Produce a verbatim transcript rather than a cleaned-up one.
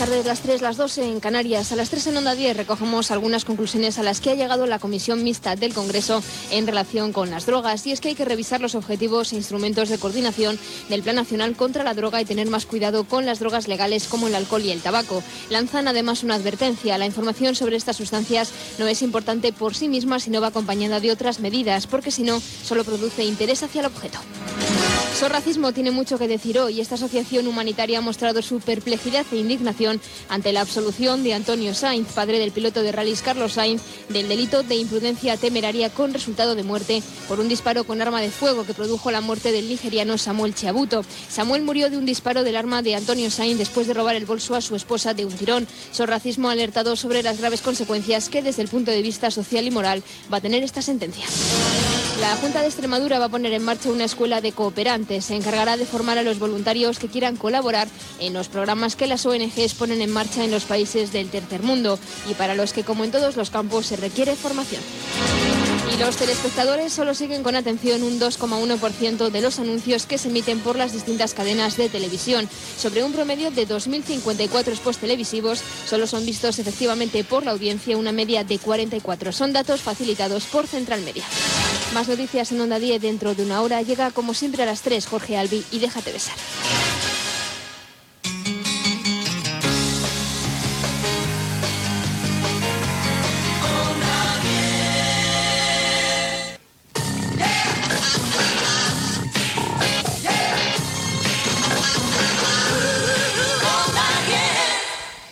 tardes, las tres, las dos en Canarias. A las tres en Onda diez recogemos algunas conclusiones a las que ha llegado la Comisión Mixta del Congreso en relación con las drogas. Y es que hay que revisar los objetivos e instrumentos de coordinación del Plan Nacional contra la Droga y tener más cuidado con las drogas legales como el alcohol y el tabaco. Lanzan además una advertencia. La información sobre estas sustancias no es importante por sí misma, sino va acompañada de otras medidas, porque si no, solo produce interés hacia el objeto. Sorracismo tiene mucho que decir hoy. Esta asociación humanitaria ha mostrado su perplejidad e indignación ante la absolución de Antonio Sainz, padre del piloto de rallies Carlos Sainz, del delito de imprudencia temeraria con resultado de muerte por un disparo con arma de fuego que produjo la muerte del nigeriano Samuel Chiabuto. Samuel murió de un disparo del arma de Antonio Sainz después de robar el bolso a su esposa de un tirón. Sorracismo ha alertado sobre las graves consecuencias que desde el punto de vista social y moral va a tener esta sentencia. La Junta de Extremadura va a poner en marcha una escuela de cooperantes. Se encargará de formar a los voluntarios que quieran colaborar en los programas que las O N Ges ponen en marcha en los países del tercer mundo y para los que, como en todos los campos, se requiere formación. Y los telespectadores solo siguen con atención un dos coma uno por ciento de los anuncios que se emiten por las distintas cadenas de televisión. Sobre un promedio de dos mil cincuenta y cuatro spots televisivos, solo son vistos efectivamente por la audiencia una media de cuarenta y cuatro. Son datos facilitados por Central Media. Más noticias en Onda diez dentro de una hora. Llega como siempre a las tres Jorge Albi y Déjate besar.